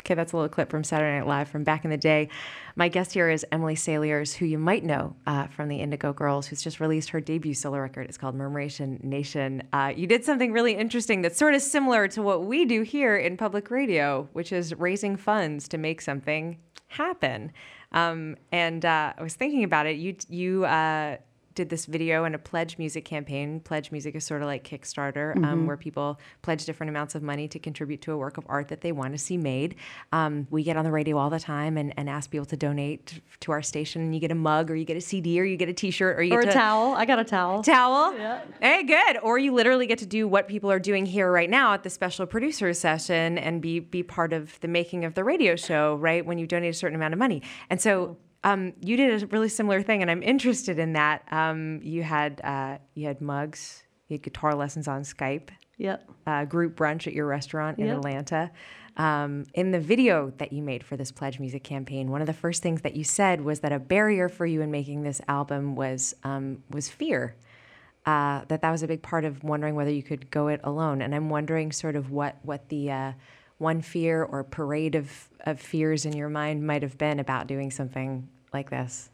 Okay, that's a little clip from Saturday Night Live from back in the day. My guest here is Emily Saliers, who you might know from the Indigo Girls, who's just released her debut solo record. It's called Murmuration Nation. You did something really interesting that's sort of similar to what we do here in public radio, which is raising funds to make something happen. And I was thinking about it. You did this video and a Pledge Music campaign. Pledge Music is sort of like Kickstarter, where people pledge different amounts of money to contribute to a work of art that they want to see made. We get on the radio all the time and ask people to donate to our station. And you get a mug, or you get a CD, or you get a T-shirt, or you get a towel. I got a towel. Towel? Yeah. Hey, good. Or you literally get to do what people are doing here right now at the special producers session and be part of the making of the radio show, right, when you donate a certain amount of money. And so you did a really similar thing, and I'm interested in that. You had mugs, you had guitar lessons on Skype, yep, group brunch at your restaurant in Atlanta. In the video that you made for this Pledge Music campaign, one of the first things that you said was that a barrier for you in making this album was fear. That was a big part of wondering whether you could go it alone. And I'm wondering sort of what the one fear or parade of fears in your mind might have been about doing something like this.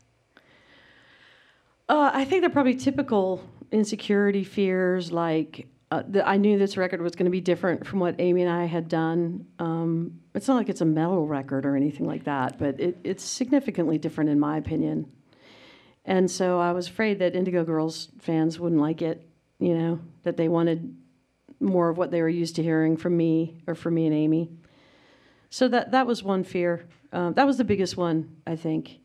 I think they're probably typical insecurity fears, like I knew this record was going to be different from what Amy and I had done. It's not like it's a metal record or anything like that, but it's significantly different in my opinion. And so I was afraid that Indigo Girls fans wouldn't like it, that they wanted more of what they were used to hearing from me or from me and Amy. So that was one fear. That was the biggest one, I think.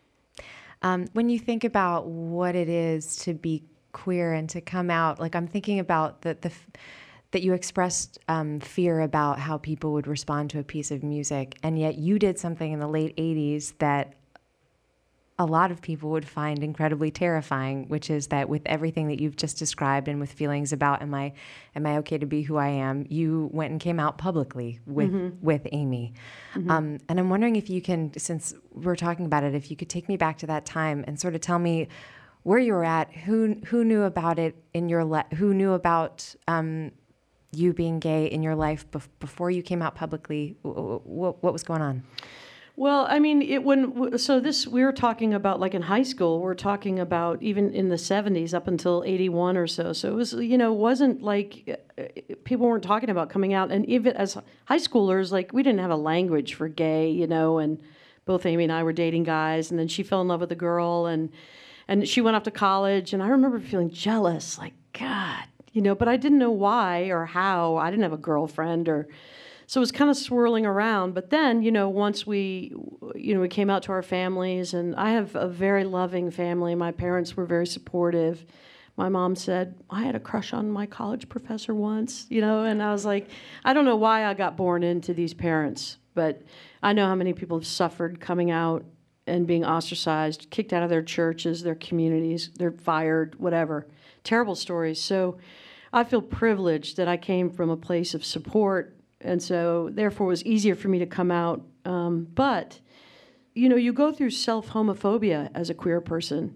When you think about what it is to be queer and to come out, like I'm thinking about that you expressed fear about how people would respond to a piece of music, and yet you did something in the late 80s that a lot of people would find incredibly terrifying, which is that with everything that you've just described and with feelings about am I okay to be who I am, you went and came out publicly with Amy. And I'm wondering if you can, since we're talking about it, if you could take me back to that time and sort of tell me where you were at, who knew about it in your who knew about you being gay in your life before you came out publicly. What was going on? Well, I mean, we were talking about like in high school, we're talking about even in the 70s up until 81 or so. So it was, wasn't like people weren't talking about coming out. And even as high schoolers, like we didn't have a language for gay, and both Amy and I were dating guys. And then she fell in love with a girl and she went off to college. And I remember feeling jealous, like, God, but I didn't know why or how. I didn't have a girlfriend so it was kind of swirling around. But then, once we came out to our families, and I have a very loving family. My parents were very supportive. My mom said, I had a crush on my college professor once, and I was like, I don't know why I got born into these parents, but I know how many people have suffered coming out and being ostracized, kicked out of their churches, their communities, they're fired, whatever. Terrible stories. So I feel privileged that I came from a place of support. And so, therefore, it was easier for me to come out. But, you go through self-homophobia as a queer person.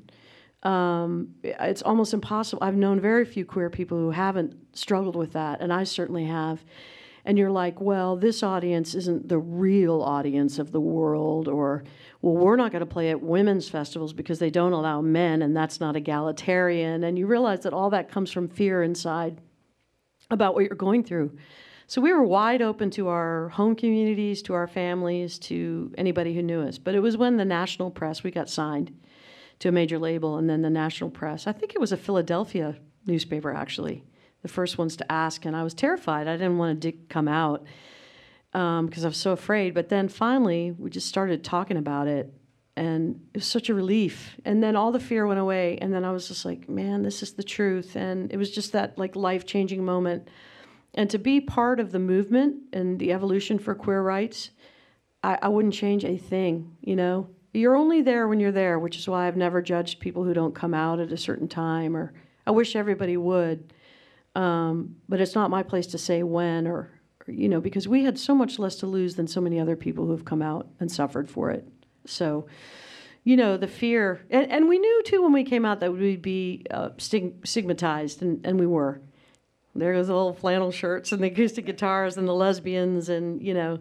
It's almost impossible. I've known very few queer people who haven't struggled with that, and I certainly have. And you're like, well, this audience isn't the real audience of the world, or, well, we're not going to play at women's festivals because they don't allow men, and that's not egalitarian. And you realize that all that comes from fear inside about what you're going through. So we were wide open to our home communities, to our families, to anybody who knew us. But it was when the national press, we got signed to a major label, and then the national press, I think it was a Philadelphia newspaper, actually, the first ones to ask, and I was terrified. I didn't want to come out because I was so afraid. But then finally, we just started talking about it, and it was such a relief. And then all the fear went away, and then I was just like, man, this is the truth. And it was just that like life-changing moment. And to be part of the movement and the evolution for queer rights, I wouldn't change a thing, You're only there when you're there, which is why I've never judged people who don't come out at a certain time, or I wish everybody would. But it's not my place to say when or because we had so much less to lose than so many other people who have come out and suffered for it. So, the fear. And we knew, too, when we came out that we'd be stigmatized, and we were. There was the little flannel shirts and the acoustic guitars and the lesbians and,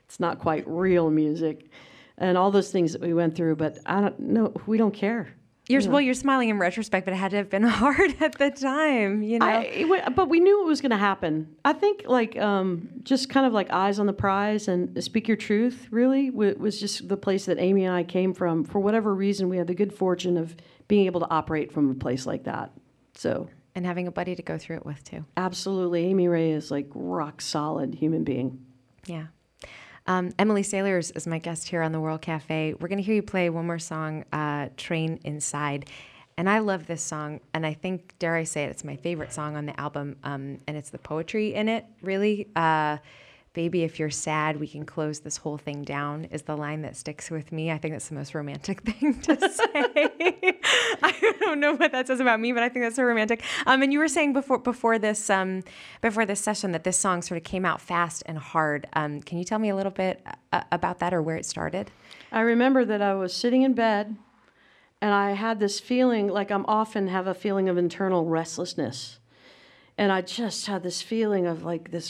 It's not quite real music, and all those things that we went through. But I don't know. We don't care. Well, you're smiling in retrospect, but it had to have been hard at the time, you know? But we knew it was going to happen. I think just kind of like eyes on the prize and speak your truth really was just the place that Amy and I came from. For whatever reason, we had the good fortune of being able to operate from a place like that. So. And having a buddy to go through it with too. Absolutely. Amy Ray is like rock solid human being. Yeah. Emily Sailors is my guest here on the World Cafe. We're going to hear you play one more song, Train Inside. And I love this song, and I think, dare I say it, it's my favorite song on the album, and it's the poetry in it, really. Baby, if you're sad, we can close this whole thing down is the line that sticks with me. I think that's the most romantic thing to say. I don't know what that says about me, but I think that's so romantic. And you were saying before this session that this song sort of came out fast and hard. Can you tell me a little bit about that or where it started? I remember that I was sitting in bed, and I had this feeling, like I'm often have a feeling of internal restlessness. And I just had this feeling of this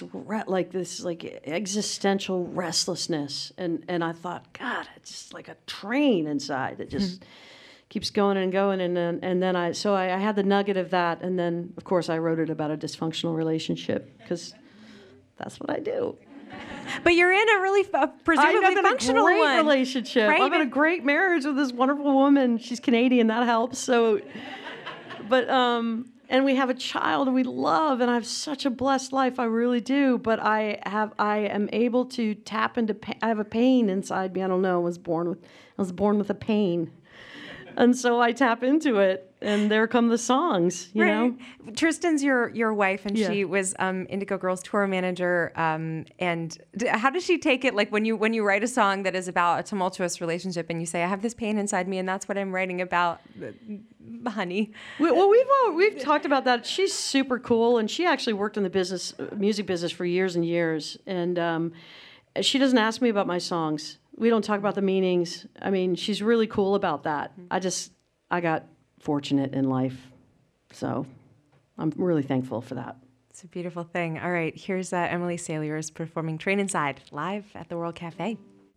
existential restlessness, and I thought, God, it's just like a train inside that just keeps going and going, and then I had the nugget of that, and then of course I wrote it about a dysfunctional relationship because that's what I do. But you're in a really presumably functional one. I'm in a great relationship. Right? I'm in a great marriage with this wonderful woman. She's Canadian, that helps. So, but and we have a child we love, and I have such a blessed life. I really do. But I am able to tap into. I have a pain inside me. I don't know. I was born with a pain, and so I tap into it, and there come the songs. You know, Tristan's your wife, and she was Indigo Girls tour manager. And how does she take it? Like when you write a song that is about a tumultuous relationship, and you say, "I have this pain inside me, and that's what I'm writing about." Honey. We've talked about that. She's super cool, and she actually worked in the music business for years and years. And she doesn't ask me about my songs. We don't talk about the meanings. I mean, she's really cool about that. I got fortunate in life, so I'm really thankful for that. It's a beautiful thing. All right, here's Emily Sailors performing "Train Inside" live at the World Cafe.